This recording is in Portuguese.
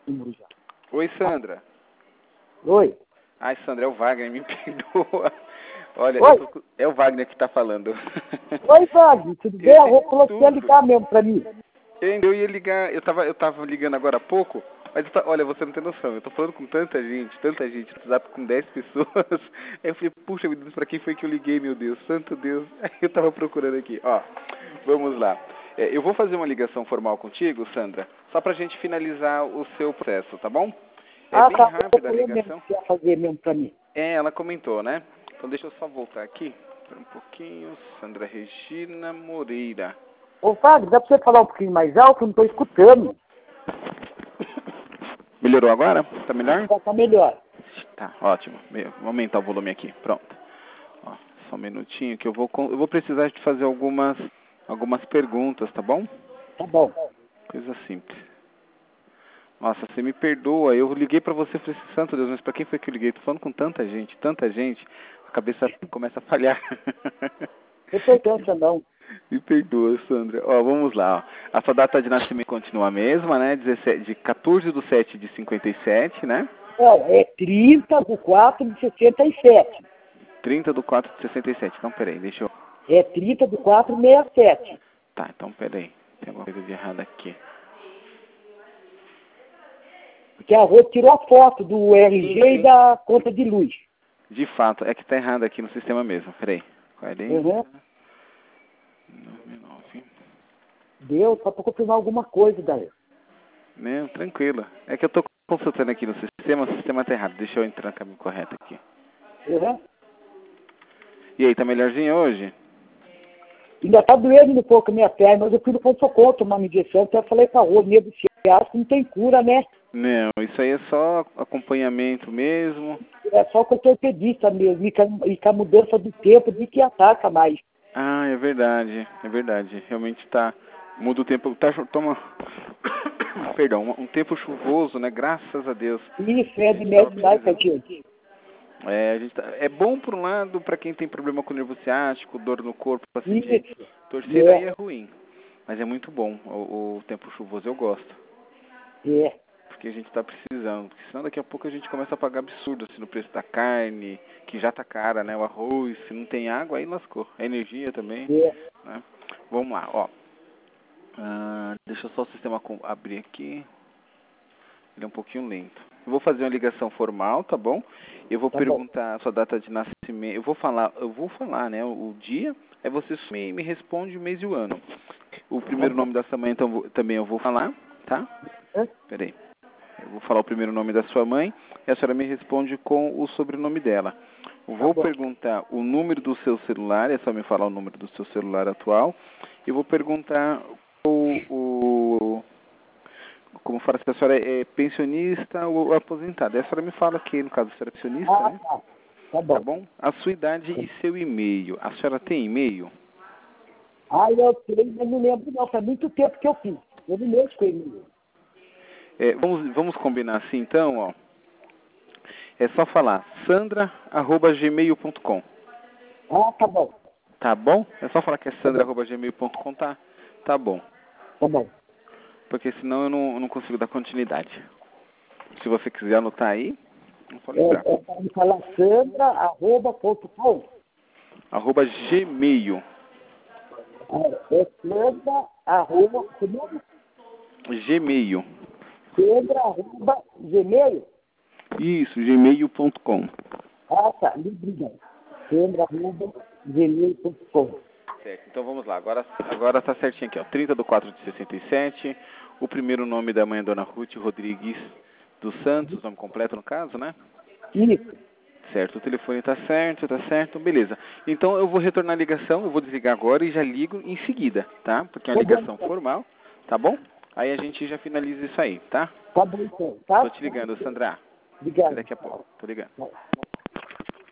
número já. Oi, Sandra. Oi. Ai, Sandra, é o Wagner, me perdoa. Olha, Oi. é o Wagner que está falando. Oi, Wagner, tudo bem? A Rô falou que ia ligar mesmo pra mim. Eu ia ligar, eu tava ligando agora há pouco, mas olha, você não tem noção, eu tô falando com tanta gente, no WhatsApp com 10 pessoas. Aí eu falei, puxa, meu Deus, pra quem foi que eu liguei, meu Deus, santo Deus. Aí eu tava procurando aqui, ó, vamos lá. Eu vou fazer uma ligação formal contigo, Sandra, só pra gente finalizar o seu processo, tá bom? É bem rápida a ligação. Que ia fazer mesmo pra mim. Ela comentou, né? Então deixa eu só voltar aqui, um pouquinho, Sandra Regina Moreira. Ô, Wagner, dá pra você falar um pouquinho mais alto? Eu não tô escutando. Melhorou agora? Tá melhor? Já tá melhor. Tá, ótimo. Vou aumentar o volume aqui. Pronto. Ó, só um minutinho que eu vou precisar de fazer algumas perguntas, tá bom? Tá bom. Coisa simples. Nossa, você me perdoa. Eu liguei pra você e falei assim, santo Deus, mas pra quem foi que eu liguei? Tô falando com tanta gente, a cabeça começa a falhar. Não tem importância, não. Me perdoa, Sandra. Ó, vamos lá. Ó. A sua data de nascimento continua a mesma, né? 14/7/57, né? É 30/4/67. 30/4/67. Então, peraí, deixa eu... É 30/4/67. Tá, então, peraí. Tem alguma coisa de errado aqui. Porque a Rô tirou a foto do RG e da conta de luz. De fato, é que tá errado aqui no sistema mesmo. Peraí. 40... Uhum. 99. Deu, só pra confirmar alguma coisa daí. Não, tranquilo. É que eu tô consultando aqui no sistema, o sistema tá errado. Deixa eu entrar no caminho correto aqui. Uhum. E aí, tá melhorzinho hoje? Ainda tá doendo um pouco a minha perna, mas eu fui no pronto-socorro tomar uma injeção, então eu falei pra Rô, medo de que não tem cura, né? Não, isso aí é só acompanhamento mesmo. É só com o ortopedista mesmo, e com a mudança do tempo de que ataca mais. Ah, é verdade, é verdade. Realmente tá. Muda o tempo. Toma. Perdão, um tempo chuvoso, né? Graças a Deus. Isso, é de médico mais aqui. É bom por um lado para quem tem problema com nervo ciático, dor no corpo, para sentir Isso. torcida aí é ruim. Mas é muito bom o tempo chuvoso, eu gosto. É. Porque a gente está precisando. Porque senão daqui a pouco a gente começa a pagar absurdo assim, no preço da carne, que já tá cara, né? O arroz, se não tem água, aí lascou. A energia também. É. Né? Vamos lá, ó. Deixa só o sistema abrir aqui. Ele é um pouquinho lento. Eu vou fazer uma ligação formal, tá bom? Eu vou perguntar a sua data de nascimento. Eu vou falar, né, o dia. Aí você me responde o mês e o ano. O primeiro nome da sua mãe também eu vou falar, tá? Peraí. Eu vou falar o primeiro nome da sua mãe e a senhora me responde com o sobrenome dela. Eu vou perguntar o número do seu celular, é só me falar o número do seu celular atual. Eu vou perguntar como fala se a senhora é pensionista ou aposentada. Aí a senhora me fala aqui, no caso, a senhora é pensionista, né? Tá bom. Tá bom? A sua idade e seu e-mail. A senhora tem e-mail? Eu tenho, mas não lembro não. Faz muito tempo que eu fiz. Eu não lembro com ele. Vamos combinar assim, então, ó. É só falar sandra@gmail.com. Tá bom. Tá bom? É só falar que é sandra@gmail.com, tá? Tá bom. Tá bom. Porque senão eu não consigo dar continuidade. Se você quiser anotar aí, não pode ligar. Pode falar sandra@.com. @gmail. Sandra@gmail. Gmail. Sandra@gmail. Isso, gmail.com. Tá. Obrigado. Sandra@gmail.com. Certo, então vamos lá. Agora tá certinho aqui, ó. 30/4/67. O primeiro nome da mãe é Dona Ruth Rodrigues dos Santos, nome completo no caso, né? Isso. Certo, o telefone tá certo, beleza. Então eu vou retornar a ligação, eu vou desligar agora e já ligo em seguida, tá? Porque é uma ligação formal, tá bom? Aí a gente já finaliza isso aí, tá? Tá bom então, tá? Tô te ligando, Sandra. Obrigado. Daqui a pouco, tô ligando.